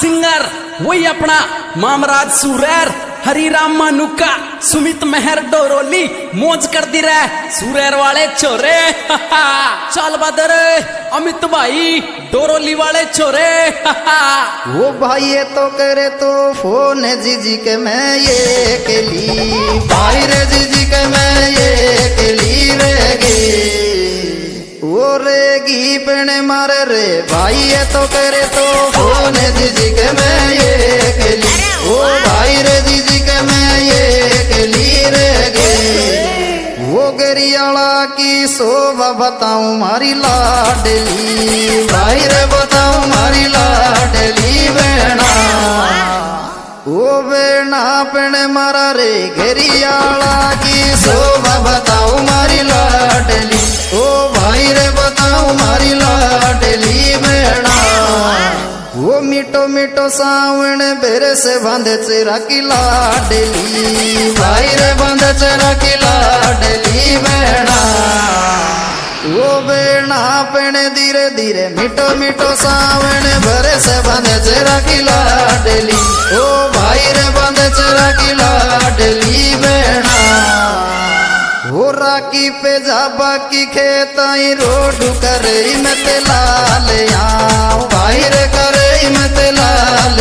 Singer वही अपना Mamraj सुरैर, Hariram manuka, Sumit मेहर डोरोली, मौज कर दी रहे सुरैर वाले छोरे। चल बदर अमित भाई डोरोली वाले छोरे। वो भाई ये तो करे तो फोन जीजी के मैं ये के ली भाई रे जीजी के मैं ये के ली रेगी वो रेगी पने मारे रे भाई ये तो करे तो फोन जीजी के मैं ये के ली वो भाई रे जीजी के मैं ये के ली रेगी वो गरियाला की शोभा बताऊं मारी लाडली भाई रे बताऊं मारी लाडली बेना वो बेना पेने मारा रे गरियाला की शोभा बताऊं मारी लाडली ओ भाई रे बताऊं मारी लाडली बेना वो मिठो मिठो सावण बेरे से बांधे चेरा की लाडली भाई रे बांधे चेरा की लाडली बेना वो बेना पेने धीरे धीरे मिठो मिठो सावण भरे से बांधे चेरा की लाडली ओ भाई रे बांधे चेरा की लाडली बेना वो राकी पे जाबा की खेताई रोड करे मैं ते लाल आऊं भाई रे करे मैं ते लाल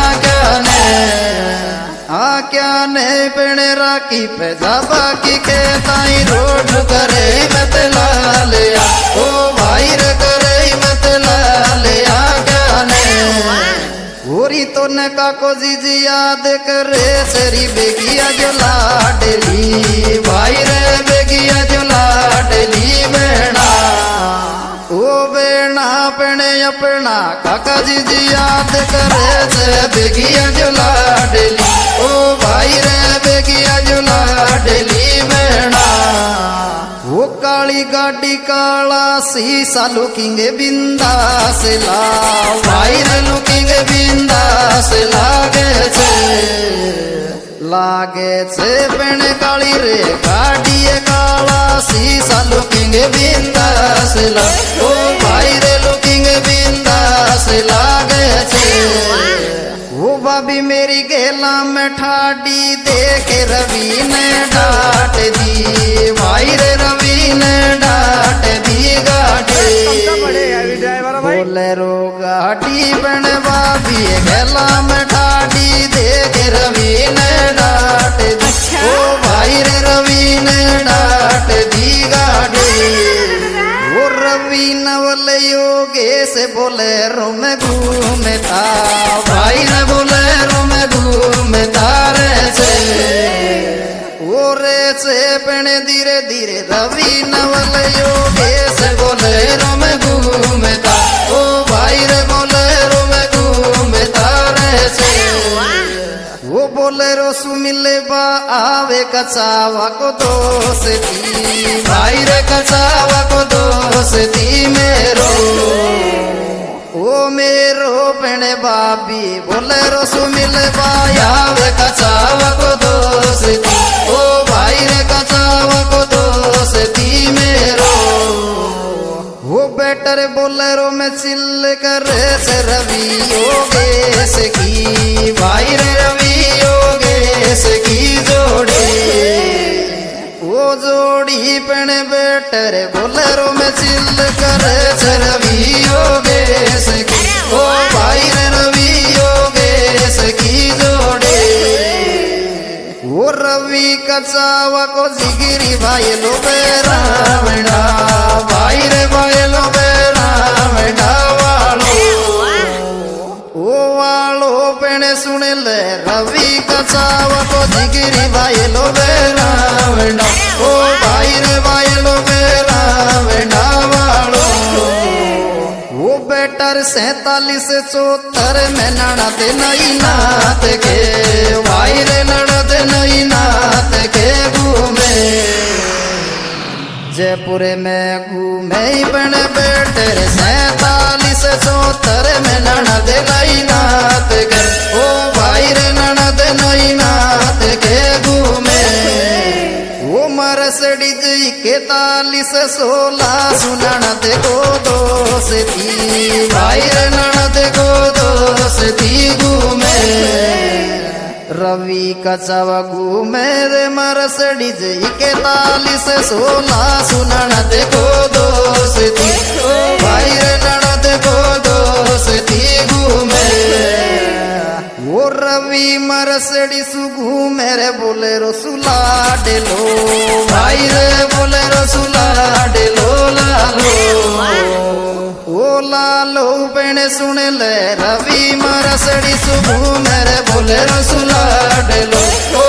क्या ने पेने राकी पे जाबा की खेताई रोड करे मैं ते लाल ओ भाई रे करे मैं ते लाल क्या ने ओरी तो ने काको जीजी याद करे सेरी बेगिया जो लाडली भाई रे बेगिया जो लाडली बेना ओ बेना पेने अपना काका जीजी याद करे से बेगिया जो लाडली ओ भाई रे बेगिया जो लाडली बेना वो काली गाड़ी काला शीशा लुकिंगे बिंदास ला भाई रे लुकिंगे बिंदास लागे छे पेने काली रे गाड़ी काला शीशा लुकिंगे बिंदास ला ओ भाई रे लुकिंगे बिंदास लागे छे वो भाभी मेरी गेला में ठाडी देखे रवि ने डांट दी भाई रे रवि ने डांट दी गाड़ी बोलेरो गाड़ी बन भाभी गेला में ठाडी देखे रवि ने डांट दी ओ भाई रे रवि ने डांट दी गाड़ी वो रवि नवल योगेश बोलेरो में घूमता भाई रे बोलेरो में घूमता रे से वो रे से पेने धीरे धीरे रवि नवल योगेश बोलेरो में घूमता ओ भाई रे बोलेरो में घूमता रे से वो बोलेरो सुमिले बा आवे कचावा को दोस्ती भाई रे कचावा को दोस्ती मेरो ओ मेरो पेने बाबी बोलेरो सुमिले बा आवे कचावा को दोस्ती ओ भाई रे कचावा को दोस्ती मेरो वो बेटर बोलेरो में चिल्ले करे से रवि योगेश की भाई रे रवि योगेश की जोड़ी वो जोड़ी पेने बेटर बोलेरो में चिल्ल करे से रवि योगेश की ओ भाई रे रवि योगेश की जोड़ी वो रवि कचावा को जिगिरी भाई लो बेरावड़ा भाई रे भाई लो बेरावड़ा वालो पेने सुने ले रवि कचावा को जिगिरी भाई लो बेरावड़ा ओ भाई रे भाई लो बेरावड़ा वालो वो बेटर 47 74 में ननद नई नात के भाई रे ननद नई नात के घूमे जयपुर में घूमे बन बेटे 47 74 में ननद नई नात के ओ भाई रे ननद नई नात के घूमे वो मर्सिडीज 41 16 सुननद को दोस्ती भाई रे ननद को दोस्ती रवि कचावा घूमे रे मर्सिडीज 4116 सुनण देखो दोस्ती भाई रे ननद को दोस्ती घूमे वो रवि मर्सिडीज घूमे रे बोलेरो सुला डेलो भाई रे बोलेरो सुला डेलो लालो ओ लालो बेने सुन ले रवि मर्सिडीज घूमे रे बोलेरो सुला डेलो